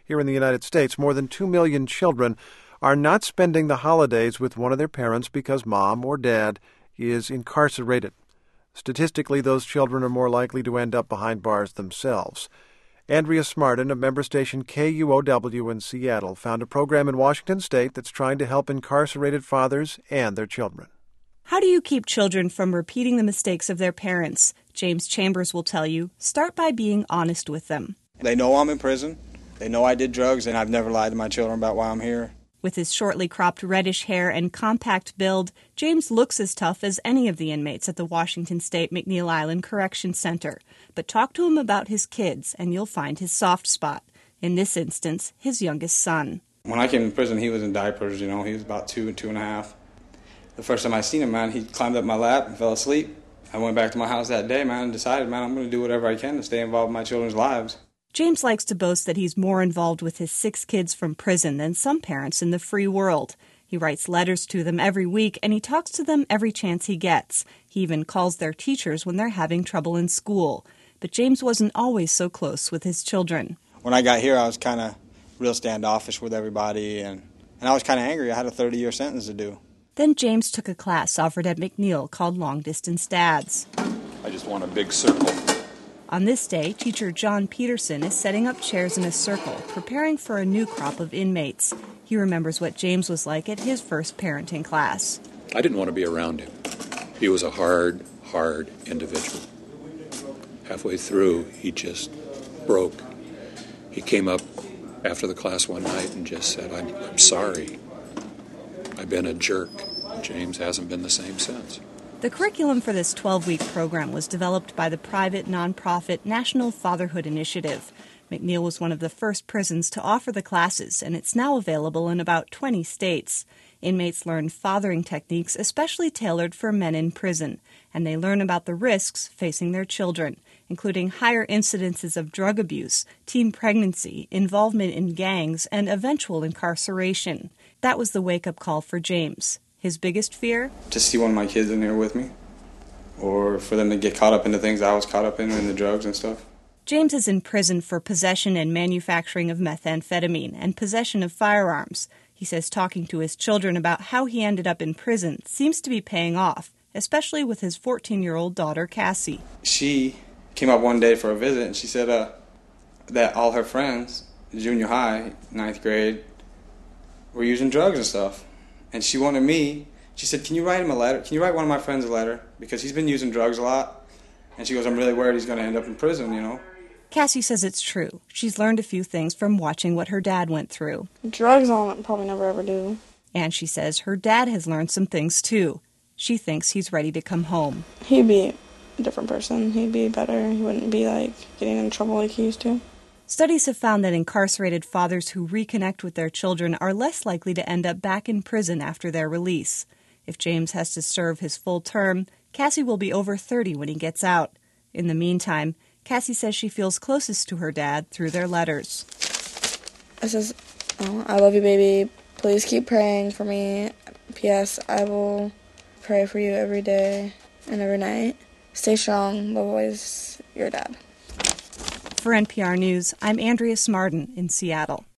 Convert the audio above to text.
Here in the United States, more than 2 million children are not spending the holidays with one of their parents because mom or dad is incarcerated. Statistically, those children are more likely to end up behind bars themselves. Andrea Smartin of member station KUOW in Seattle found a program in Washington State that's trying to help incarcerated fathers and their children. How do you keep children from repeating the mistakes of their parents? James Chambers will tell you, start by being honest with them. They know I'm in prison. They know I did drugs, and I've never lied to my children about why I'm here. With his shortly cropped reddish hair and compact build, James looks as tough as any of the inmates at the Washington State McNeil Island Correction Center. But talk to him about his kids, and you'll find his soft spot. In this instance, his youngest son. When I came to prison, he was in diapers, He was about 2 and 2.5. The first time I seen him, man, he climbed up my lap and fell asleep. I went back to my house that day, man, and decided, man, I'm going to do whatever I can to stay involved in my children's lives. James likes to boast that he's more involved with his 6 kids from prison than some parents in the free world. He writes letters to them every week, and he talks to them every chance he gets. He even calls their teachers when they're having trouble in school. But James wasn't always so close with his children. When I got here, I was kind of real standoffish with everybody, and I was kind of angry. I had a 30-year sentence to do. Then James took a class offered at McNeil called Long Distance Dads. I just want a big circle. On this day, teacher John Peterson is setting up chairs in a circle, preparing for a new crop of inmates. He remembers what James was like at his first parenting class. I didn't want to be around him. He was a hard individual. Halfway through, he just broke. He came up after the class one night and just said, I'm sorry. I've been a jerk. James hasn't been the same since. The curriculum for this 12-week program was developed by the private nonprofit National Fatherhood Initiative. McNeil was one of the first prisons to offer the classes, and it's now available in about 20 states. Inmates learn fathering techniques especially tailored for men in prison, and they learn about the risks facing their children, including higher incidences of drug abuse, teen pregnancy, involvement in gangs, and eventual incarceration. That was the wake-up call for James. His biggest fear? To see one of my kids in here with me, or for them to get caught up into things I was caught up in the drugs and stuff. James is in prison for possession and manufacturing of methamphetamine and possession of firearms. He says talking to his children about how he ended up in prison seems to be paying off, especially with his 14-year-old daughter, Cassie. She came up one day for a visit, and she said that all her friends, junior high, 9th grade, were using drugs and stuff. And she wanted me, she said, can you write him a letter? Can you write one of my friends a letter? Because he's been using drugs a lot. And she goes, I'm really worried he's going to end up in prison, Cassie says it's true. She's learned a few things from watching what her dad went through. Drugs I'll probably never ever do. And she says her dad has learned some things too. She thinks he's ready to come home. He'd be a different person. He'd be better. He wouldn't be getting in trouble like he used to. Studies have found that incarcerated fathers who reconnect with their children are less likely to end up back in prison after their release. If James has to serve his full term, Cassie will be over 30 when he gets out. In the meantime, Cassie says she feels closest to her dad through their letters. It says, I love you, baby. Please keep praying for me. P.S. I will pray for you every day and every night. Stay strong. Love always, your dad. For NPR News, I'm Andrea Smartin in Seattle.